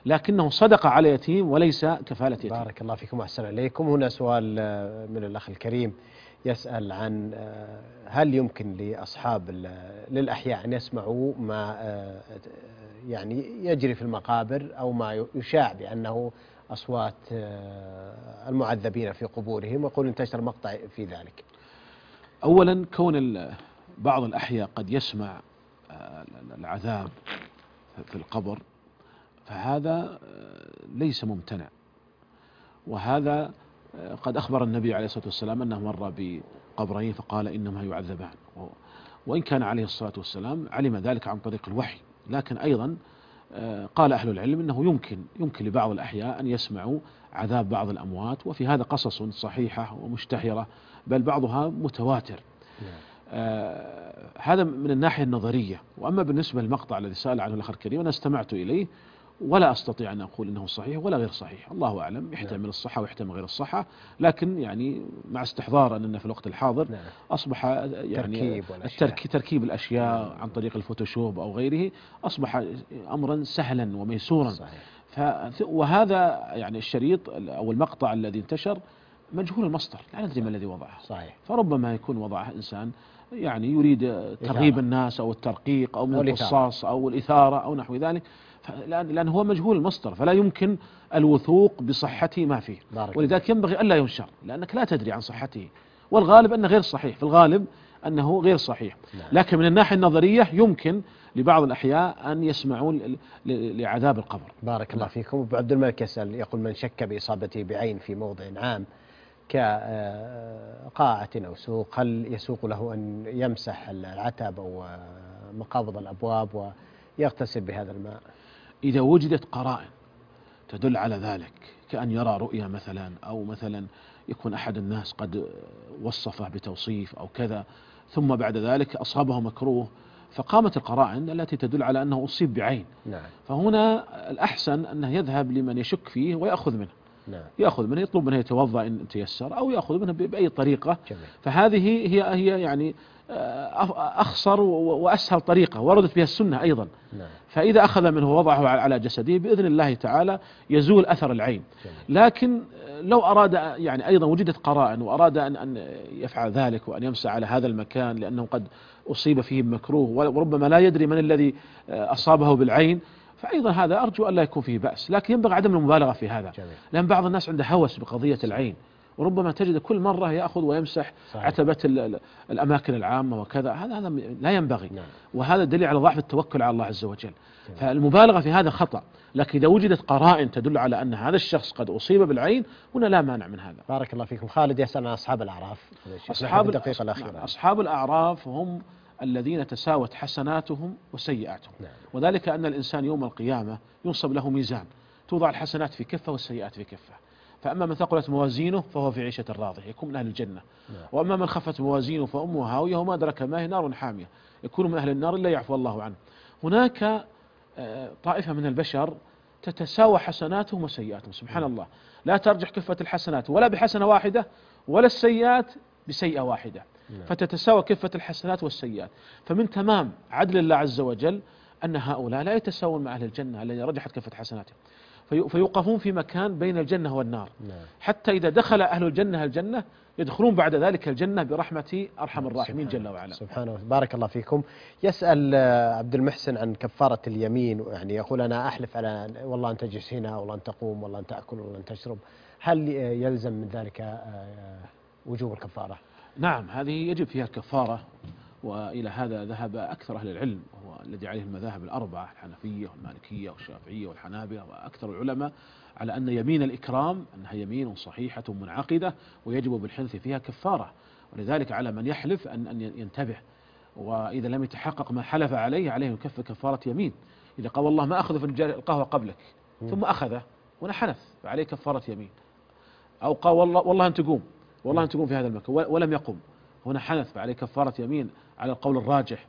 لكنه صدق على يتيم وليس كفالة يتيم. بارك الله فيكم وأحسن إليكم. هنا سؤال من الأخ الكريم يسأل عن هل يمكن لأصحاب للأحياء أن يسمعوا ما يعني يجري في المقابر أو ما يشاع بأنه أصوات المعذبين في قبورهم، ويقول انتشر مقطع في ذلك. أولا كون بعض الأحياء قد يسمع العذاب في القبر فهذا ليس ممتنع، وهذا قد أخبر النبي عليه الصلاة والسلام أنه مر بقبرين فقال إنما يعذبان، وإن كان عليه الصلاة والسلام علم ذلك عن طريق الوحي، لكن أيضا قال أهل العلم أنه يمكن يمكن لبعض الأحياء أن يسمعوا عذاب بعض الأموات، وفي هذا قصص صحيحة ومشتهرة بل بعضها متواتر. آه هذا من الناحية النظرية. وأما بالنسبة للمقطع الذي سأل عنه الأخ الكريم أنا استمعت إليه ولا أستطيع أن أقول إنه صحيح ولا غير صحيح، الله أعلم، يحتمل الصحة ويحتمل غير الصحة، لكن يعني مع استحضار أننا في الوقت الحاضر أصبح يعني التركيب تركيب الأشياء عن طريق الفوتوشوب أو غيره أصبح أمرا سهلا وميسورا. صحيح. وهذا يعني الشريط أو المقطع الذي انتشر مجهول المصدر، لا ندري ما الذي وضعه. صحيح. فربما يكون وضعه إنسان يعني يريد ترغيب الناس أو الترقيق أو من القصاص أو الإثارة أو نحو ذلك، لأن هو مجهول المصدر فلا يمكن الوثوق بصحة ما فيه، ولذلك ينبغي ألا ينشر لأنك لا تدري عن صحته، والغالب أنه غير صحيح، في الغالب أنه غير صحيح. لكن من الناحية النظرية يمكن لبعض الأحياء أن يسمعون لعذاب القبر. بارك الله فيكم. أبو عبد الملك يسأل يقول من شك بإصابته بعين في موضع عام كقاعة أو سوق هل يسوق له أن يمسح العتب أو مقابض الأبواب ويغتسل بهذا الماء؟ إذا وجدت قرائن تدل على ذلك كأن يرى رؤيا مثلا، أو مثلا يكون أحد الناس قد وصفه بتوصيف أو كذا ثم بعد ذلك أصابه مكروه فقامت القرائن التي تدل على أنه أصيب بعين. نعم. فهنا الأحسن أنه يذهب لمن يشك فيه ويأخذ منه. نعم. يأخذ منه، يطلب منه يتوضأ إن تيسر أو يأخذ منه بأي طريقة. جميل. فهذه هي هي يعني أخصر وأسهل طريقة وردت بها السنة أيضا. نعم. فإذا أخذ منه ووضعه على جسده بإذن الله تعالى يزول أثر العين. جميل. لكن لو أراد يعني أيضا وجدت قرائن وأراد أن أن يفعل ذلك وأن يمسح على هذا المكان لأنه قد أصيب فيه مكروه وربما لا يدري من الذي أصابه بالعين، فأيضا هذا أرجو أن لا يكون فيه بأس، لكن ينبغي عدم المبالغة في هذا. جميل. لأن بعض الناس عنده هوس بقضية العين، وربما تجد كل مرة يأخذ ويمسح صحيح. عتبة الأماكن العامة وكذا، هذا هذا لا ينبغي. نعم. وهذا دليل على ضعف التوكل على الله عز وجل. جميل. فالمبالغة في هذا خطأ، لكن إذا وجدت قرائن تدل على أن هذا الشخص قد أصيب بالعين هنا لا مانع من هذا. بارك الله فيكم. خالد يسأل عن أصحاب الأعراف. أصحاب الدقيقة الأخيرة. أصحاب الأعراف هم الذين تساوت حسناتهم وسيئاتهم. نعم. وذلك أن الإنسان يوم القيامة ينصب له ميزان، توضع الحسنات في كفة والسيئات في كفة، فأما من ثقلت موازينه فهو في عيشة راضية يكون من أهل الجنة. نعم. وأما من خفت موازينه فأمه هاوية وما أدرك ما هي نار حامية يكون من أهل النار إلا يعفو الله عنه. هناك طائفة من البشر تتساوى حسناتهم وسيئاتهم، سبحان الله، لا ترجح كفة الحسنات ولا بحسنة واحدة ولا السيئات بسيئة واحدة. نعم. فتتساوى كفة الحسنات والسيئات. فمن تمام عدل الله عز وجل أن هؤلاء لا يتساوون مع أهل الجنة الذين رجحت كفة حسناتهم، فيوقفون في مكان بين الجنة والنار. نعم. حتى إذا دخل أهل الجنة الجنة يدخلون بعد ذلك الجنة برحمة أرحم الراحمين جل وعلا. سبحانه. بارك الله فيكم. يسأل عبد المحسن عن كفارة اليمين، يعني يقول أنا أحلف على والله أن تجلس هنا والله أن تقوم والله أن تأكل والله أن تشرب، هل يلزم من ذلك وجوب الكفارة؟ نعم، هذه يجب فيها الكفارة، وإلى هذا ذهب أكثر أهل العلم وهو الذي عليه المذاهب الأربعة الحنفية والمالكية والشافعية والحنابلة وأكثر العلماء على أن يمين الإكرام أنها يمين صحيحة منعقدة ويجب بالحنث فيها كفارة، ولذلك على من يحلف أن أن ينتبه، وإذا لم يتحقق ما حلف عليه عليه يكفر كفارة يمين. إذا قال والله ما أخذ فنجان القهوة قبلك ثم أخذه ونحنث فعليه كفارة يمين، أو قال والله والله أن تقوم والله أن تقوم في هذا المكان ولم يقم هنا حنث فعليه كفارة يمين على القول الراجح.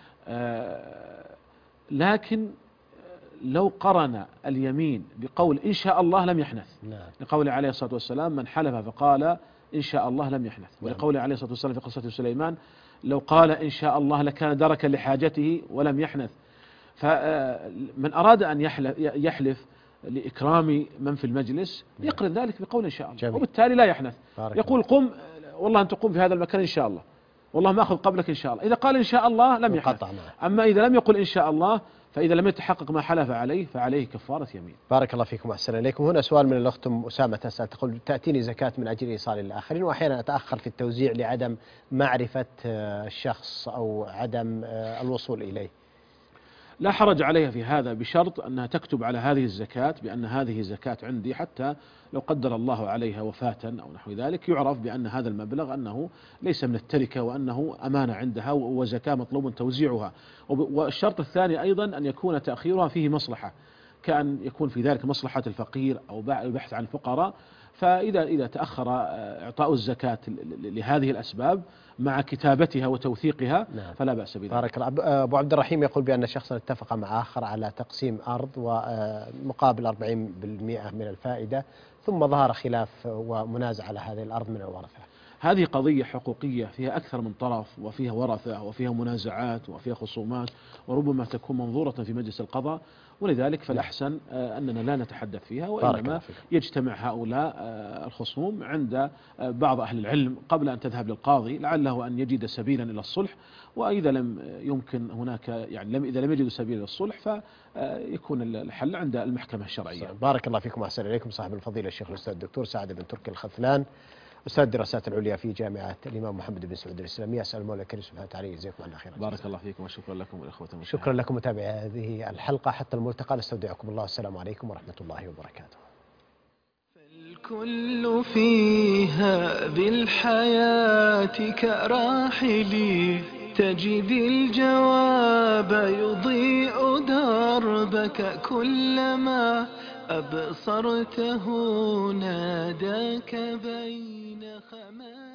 آه لكن لو قرن اليمين بقول إن شاء الله لم يحنث. نعم. لقول عليه الصلاة والسلام من حلف فقال إن شاء الله لم يحنث. نعم. ولقول عليه الصلاة والسلام في قصة سليمان لو قال إن شاء الله لكان دركا لحاجته ولم يحنث. فمن أراد أن يحلف, يحلف لإكرام من في المجلس يقرن ذلك بقول إن شاء الله جميل. وبالتالي لا يحنث يقول قم والله أن تقوم في هذا المكان إن شاء الله والله ما أخذ قبلك إن شاء الله. إذا قال إن شاء الله لم يحنث. أما إذا لم يقل إن شاء الله فإذا لم يتحقق ما حلف عليه فعليه كفارة يمين. بارك الله فيكم وأحسن إليكم. هنا سؤال من الأخت أسامة تسأل تقول تأتيني زكاة من أجل إيصال للآخرين وأحيانا أتأخر في التوزيع لعدم معرفة الشخص أو عدم الوصول إليه. لا حرج عليها في هذا بشرط أنها تكتب على هذه الزكاة بأن هذه زكاة عندي حتى لو قدر الله عليها وفاة أو نحو ذلك يعرف بأن هذا المبلغ أنه ليس من التركة وأنه أمانة عندها وزكاة مطلوب توزيعها. والشرط الثاني أيضا أن يكون تأخيرها فيه مصلحة كأن يكون في ذلك مصلحة الفقير أو بحث عن الفقراء. فإذا إذا تأخر إعطاء الزكاة لهذه الأسباب مع كتابتها وتوثيقها نعم. فلا بأس بذلك. بارك الله. أبو عبد الرحيم يقول بأن شخصا اتفق مع آخر على تقسيم أرض ومقابل أربعين بالمئة من الفائدة ثم ظهر خلاف ومنازع على هذه الأرض من الورثة. هذه قضية حقوقية فيها أكثر من طرف وفيها ورثة وفيها منازعات وفيها خصومات وربما تكون منظورة في مجلس القضاء ولذلك فالأحسن أننا لا نتحدث فيها وإنما يجتمع هؤلاء الخصوم عند بعض أهل العلم قبل أن تذهب للقاضي لعله أن يجد سبيلا إلى الصلح وإذا لم يمكن هناك يعني لم إذا لم يجد سبيل إلى الصلح فيكون الحل عند المحكمة الشرعية. بارك الله فيكم وأحسن إليكم. صاحب الفضيلة الشيخ الأستاذ الدكتور سعد بن تركي الخذلان أستاذ الدراسات العليا في جامعة الإمام محمد بن سعود الإسلامية. أسأل المولى الكريم سبحانه وتعالى يجزيكم عنا خيرا. بارك الله فيكم وشكرا لكم والإخوة المشاهدين. شكرا لكم متابعي هذه الحلقة حتى الملتقى نستودعكم الله والسلام عليكم ورحمة الله وبركاته. فالكل في هذه الحياة كراحلي تجد الجواب يضيء دربك كلما أبصرته ناداك بين خمار